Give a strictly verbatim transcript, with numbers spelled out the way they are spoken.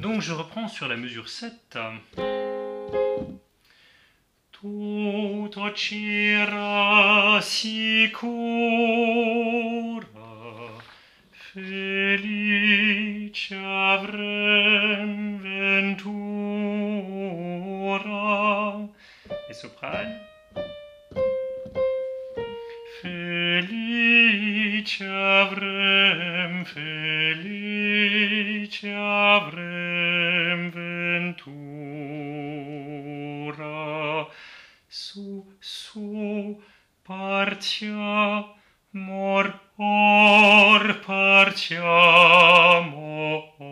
Donc je reprends sur la mesure sept. Tutto ci rassicura, felice avrem ventura. Et soprane. Felice avrem, felice avrem ventura. Su, su, partiamor, or partiamor.